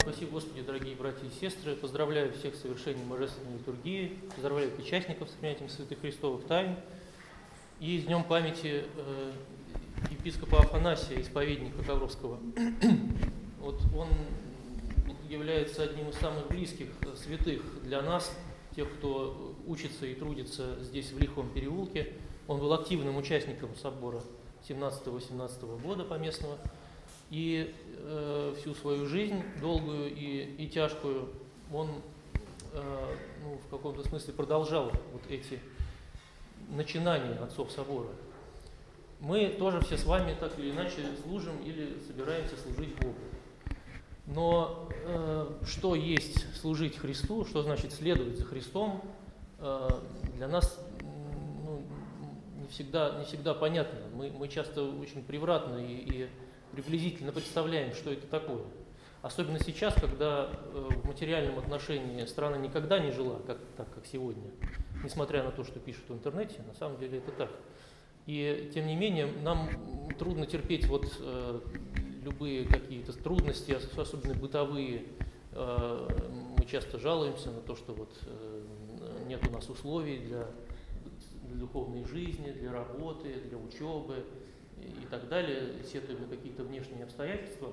Спасибо, Господи, дорогие братья и сестры. Поздравляю всех с совершением Божественной литургии. Поздравляю участников с принятием святых христовых тайн. И с днем памяти епископа Афанасия, исповедника Ковровского. Вот он является одним из самых близких святых для нас, тех, кто учится и трудится здесь, в Лихом переулке. Он был активным участником собора 17-18 года поместного. И всю свою жизнь, долгую и тяжкую, он в каком-то смысле продолжал вот эти начинания отцов собора. Мы тоже все с вами так или иначе служим или собираемся служить Богу. Но что есть служить Христу, что значит следовать за Христом, для нас не всегда понятно. Мы часто очень превратно и приблизительно представляем, что это такое. Особенно сейчас, когда в материальном отношении страна никогда не жила так, как сегодня, несмотря на то, что пишут в интернете, на самом деле это так. И тем не менее, нам трудно терпеть любые какие-то трудности, особенно бытовые. Мы часто жалуемся на то, что нет у нас условий для духовной жизни, для работы, для учебы и так далее, сетуем на какие-то внешние обстоятельства.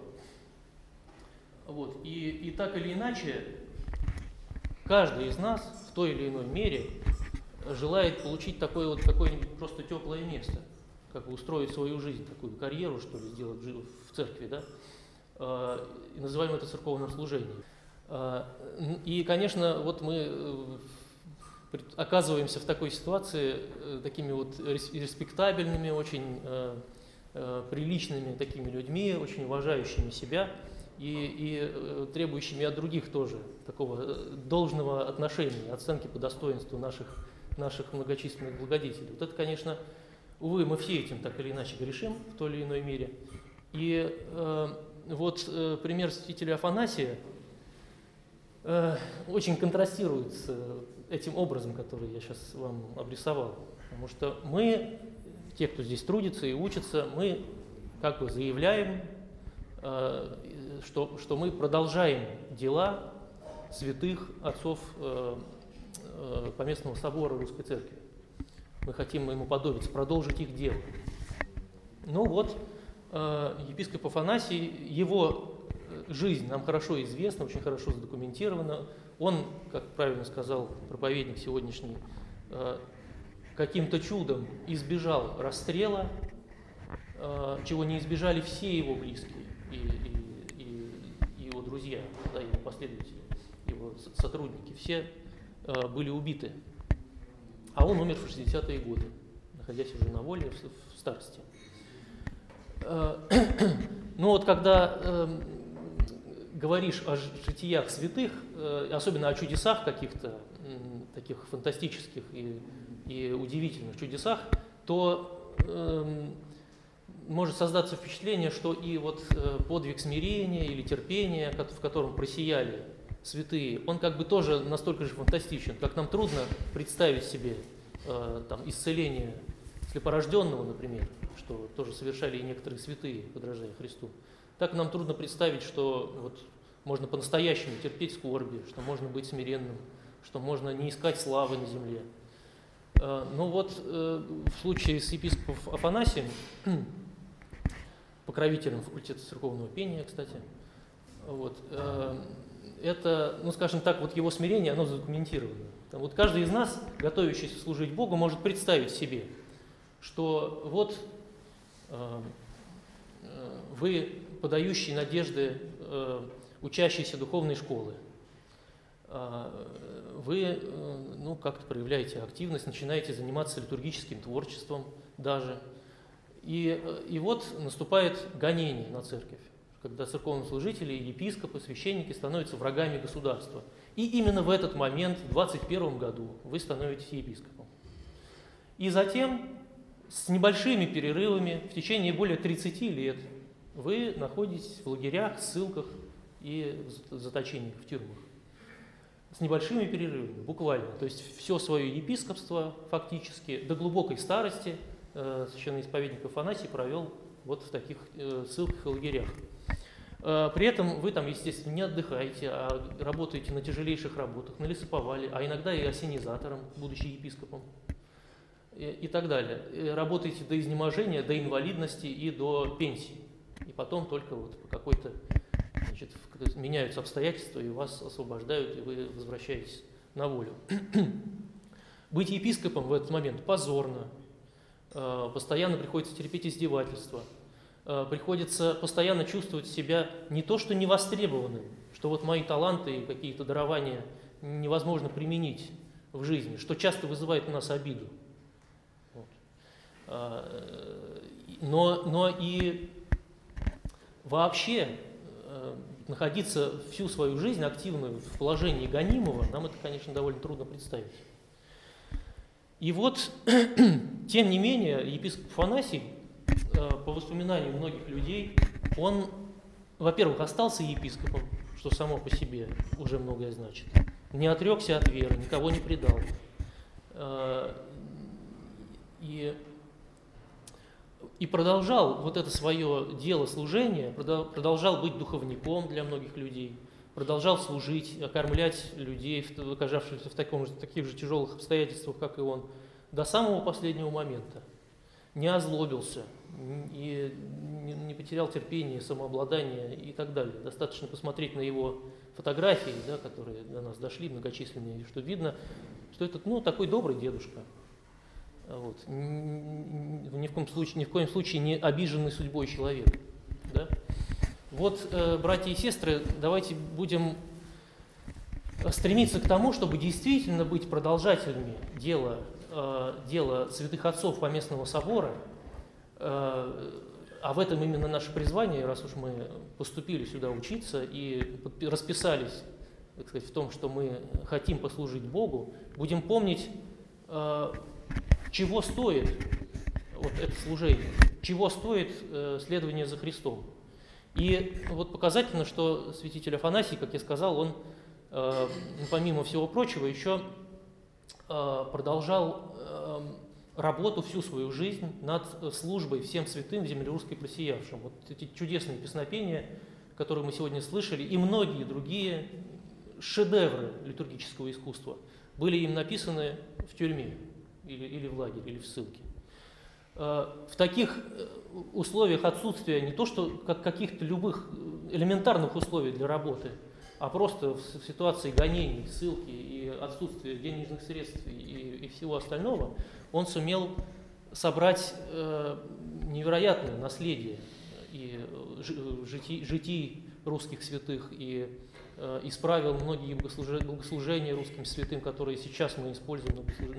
И так или иначе, каждый из нас в той или иной мере желает получить какое-нибудь просто теплое место, как бы устроить свою жизнь, такую карьеру, что ли, сделать в церкви, да, и называем это церковным служением. И, конечно, мы оказываемся в такой ситуации такими респектабельными, очень приличными такими людьми, очень уважающими себя и требующими от других тоже такого должного отношения, оценки по достоинству наших многочисленных благодетелей. Вот это, конечно, увы, мы все этим так или иначе грешим в той или иной мере. И пример святителя Афанасия очень контрастирует с этим образом, который я сейчас вам обрисовал. Потому что мы, те, кто здесь трудится и учится, мы как бы заявляем, что мы продолжаем дела святых отцов Поместного собора Русской Церкви. Мы хотим ему подобиться, продолжить их дело. Епископ Афанасий, его жизнь нам хорошо известна, очень хорошо задокументирована. Он, как правильно сказал проповедник сегодняшний, каким-то чудом избежал расстрела, чего не избежали все его близкие и его друзья, да, его последователи, его сотрудники. Все были убиты. А он умер в 60-е годы, находясь уже на воле, в старости. Когда говоришь о житиях святых, особенно о чудесах каких-то, таких фантастических и удивительных чудесах, то может создаться впечатление, что и подвиг смирения или терпения, в котором просияли святые, он как бы тоже настолько же фантастичен, как нам трудно представить себе исцеление слепорожденного, например, что тоже совершали и некоторые святые, подражая Христу. Так нам трудно представить, что можно по-настоящему терпеть скорби, что можно быть смиренным, что можно не искать славы на земле. В случае с епископом Афанасием, покровителем факультета церковного пения, кстати, это, скажем так, его смирение, оно задокументировано. Каждый из нас, готовящийся служить Богу, может представить себе, что вы, подающий надежды, учащийся духовной школы, вы как-то проявляете активность, начинаете заниматься литургическим творчеством даже. И наступает гонение на церковь, когда церковнослужители, епископы, священники становятся врагами государства. И именно в этот момент, в 21 году, вы становитесь епископом. И затем, с небольшими перерывами, в течение более 30 лет, вы находитесь в лагерях, ссылках и заточениях в тюрьмах. С небольшими перерывами, буквально. То есть все свое епископство фактически до глубокой старости священноисповедник Афанасий провел в таких ссылках и лагерях. При этом вы там, естественно, не отдыхаете, а работаете на тяжелейших работах, на лесоповале, а иногда и ассенизатором, будучи епископом, и так далее. И работаете до изнеможения, до инвалидности и до пенсии. И потом только вот по какой-то, значит, меняются обстоятельства, и вас освобождают, и вы возвращаетесь на волю. Быть епископом в этот момент позорно, постоянно приходится терпеть издевательства, приходится постоянно чувствовать себя не то что невостребованным, что вот мои таланты и какие-то дарования невозможно применить в жизни, что часто вызывает у нас обиду. Вот. Но и вообще находиться всю свою жизнь активную в положении гонимого, нам это, конечно, довольно трудно представить. И вот, тем не менее, епископ Афанасий, по воспоминаниям многих людей, он, во-первых, остался епископом, что само по себе уже многое значит, не отрекся от веры, никого не предал. И продолжал вот это свое дело служения, продолжал быть духовником для многих людей, продолжал служить, окормлять людей, оказавшихся в таких же тяжелых обстоятельствах, как и он, до самого последнего момента. Не озлобился, и не потерял терпение, самообладание и так далее. Достаточно посмотреть на его фотографии, да, которые до нас дошли, многочисленные, что видно, что это такой добрый дедушка. Вот. Ни в коем случае не обиженный судьбой человек. Да? Вот, братья и сестры, давайте будем стремиться к тому, чтобы действительно быть продолжателями дела святых отцов Поместного собора, а в этом именно наше призвание, раз уж мы поступили сюда учиться и расписались, так сказать, в том, что мы хотим послужить Богу, будем помнить, чего стоит вот это служение, чего стоит следование за Христом. И вот показательно, что святитель Афанасий, как я сказал, он, помимо всего прочего, еще продолжал работу всю свою жизнь над службой всем святым в земле русской просиявшим. Вот эти чудесные песнопения, которые мы сегодня слышали, и многие другие шедевры литургического искусства были им написаны в тюрьме или в лагере, или в ссылке. В таких условиях отсутствия не то что каких-то любых элементарных условий для работы, а просто в ситуации гонений, ссылки и отсутствия денежных средств и всего остального, он сумел собрать невероятное наследие и житий русских святых, и исправил многие богослужения русским святым, которые сейчас мы используем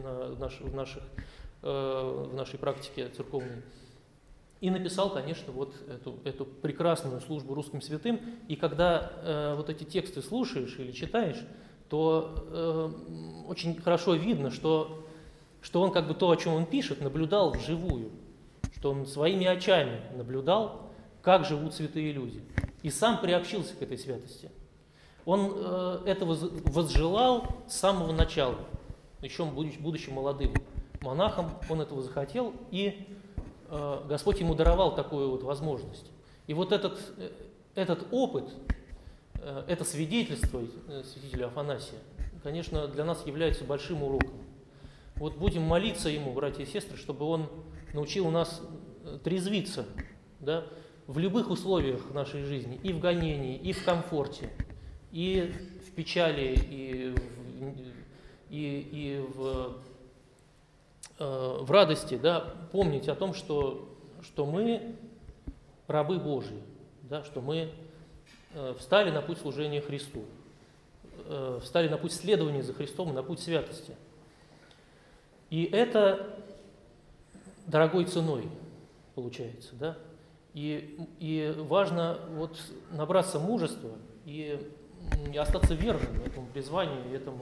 в нашей практике церковной. И написал, конечно, вот эту прекрасную службу русским святым. И когда вот эти тексты слушаешь или читаешь, то очень хорошо видно, что он как бы то, о чем он пишет, наблюдал вживую, что он своими очами наблюдал, как живут святые люди, и сам приобщился к этой святости. Он этого возжелал с самого начала, еще будучи молодым монахом, он этого захотел, и Господь ему даровал такую вот возможность. И вот этот опыт, это свидетельство святителя Афанасия, конечно, для нас является большим уроком. Вот будем молиться ему, братья и сестры, чтобы он научил нас трезвиться, да, в любых условиях нашей жизни, и в гонении, и в комфорте, и в печали, и в радости, да, помнить о том, что мы рабы Божьи, да, что мы встали на путь служения Христу, встали на путь следования за Христом, на путь святости. И это дорогой ценой получается, да? И важно вот набраться мужества и остаться верным этому призванию,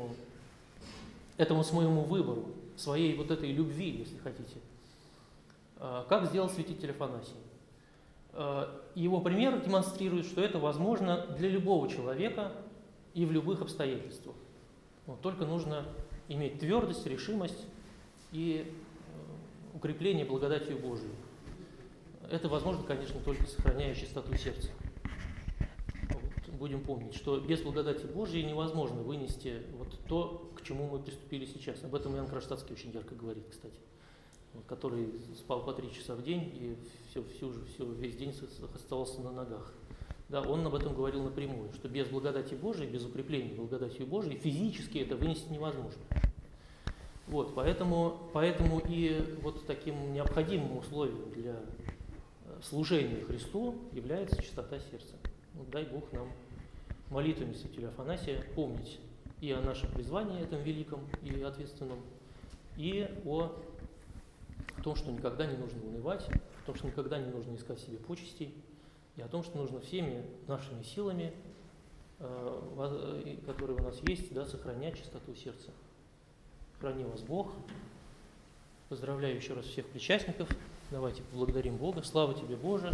этому своему выбору, своей вот этой любви, если хотите. Как сделал святитель Афанасий? Его пример демонстрирует, что это возможно для любого человека и в любых обстоятельствах. Вот, только нужно иметь твердость, решимость и укрепление благодатью Божией. Это возможно, конечно, только сохраняя чистоту сердца. будем помнить, что без благодати Божьей невозможно вынести вот то, к чему мы приступили сейчас. Об этом Иоанн Кронштадтский очень ярко говорит, кстати, который спал по 3 часа в день и весь день оставался на ногах. Да, он об этом говорил напрямую, что без благодати Божией, без укрепления благодатью Божией физически это вынести невозможно. Вот, поэтому и вот таким необходимым условием для служения Христу является чистота сердца. Вот дай Бог нам молитвами святителя Афанасия помнить и о нашем призвании, этом великом и ответственном, и о том, что никогда не нужно унывать, о том, что никогда не нужно искать себе почестей, и о том, что нужно всеми нашими силами, которые у нас есть, да, сохранять чистоту сердца. Храни вас Бог. Поздравляю еще раз всех причастников. Давайте поблагодарим Бога. Слава тебе, Боже.